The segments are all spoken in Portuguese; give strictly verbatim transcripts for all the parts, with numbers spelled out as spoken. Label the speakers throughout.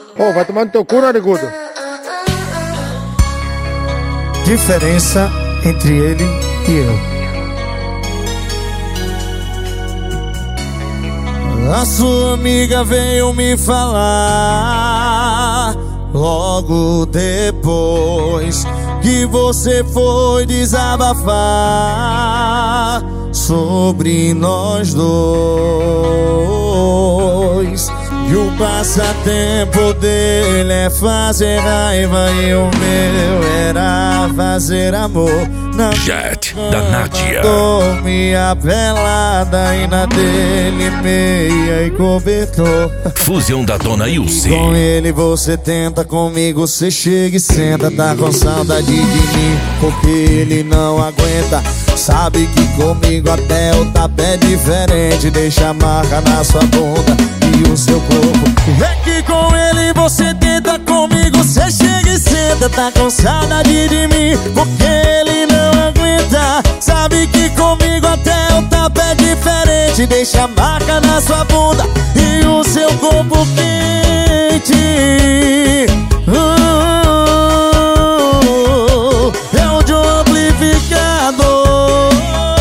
Speaker 1: Ô, vai tomar no teu cu, narigudo.
Speaker 2: Diferença entre ele e eu. A sua amiga veio me falar logo depois que você foi desabafar sobre nós dois. E o passatempo dele é fazer raiva e o meu era fazer amor. Na
Speaker 3: Jet da Nádia.
Speaker 2: Dormia pelada e na dele meia e cobertor.
Speaker 3: Fusão da Dona Ilse.
Speaker 2: Com ele você tenta, comigo você chega e senta. Tá com saudade de mim porque ele não aguenta. Sabe que comigo até o tapa é diferente. Deixa a marca na sua bunda e o seu corpo. É que com ele você tenta, comigo você chega e senta. Tá com saudade de mim porque ele não aguenta. Sabe que comigo até o tapa é diferente. Deixa a marca na sua bunda e o seu corpo quente. uh, É o de um amplificador.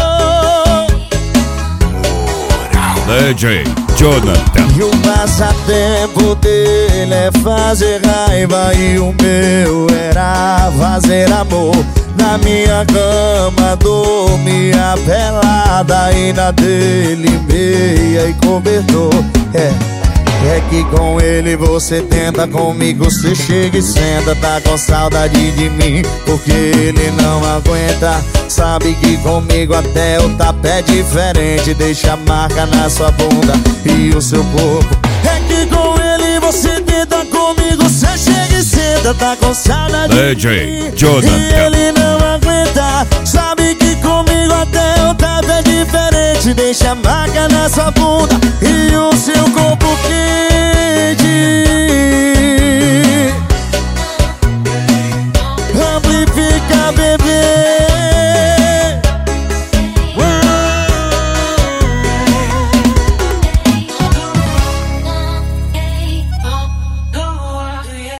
Speaker 3: D J Jonathan.
Speaker 2: E o passatempo dele é fazer raiva e o meu era fazer amor. Na minha cama dormia pelada e na dele meia e cobertor. É, é que com ele você tenta, comigo você chega e senta. Tá com saudade de mim porque ele não aguenta. Sabe que comigo até o tapa é diferente. Deixa a marca na sua bunda e o seu corpo. É que com ele você tenta, comigo você chega e senta. Tá com saudade
Speaker 3: D
Speaker 2: de
Speaker 3: J
Speaker 2: mim
Speaker 3: Jonathan.
Speaker 2: e ele não aguenta. Sabe que comigo até o tapa é diferente. Deixa a marca na sua bunda e o seu corpo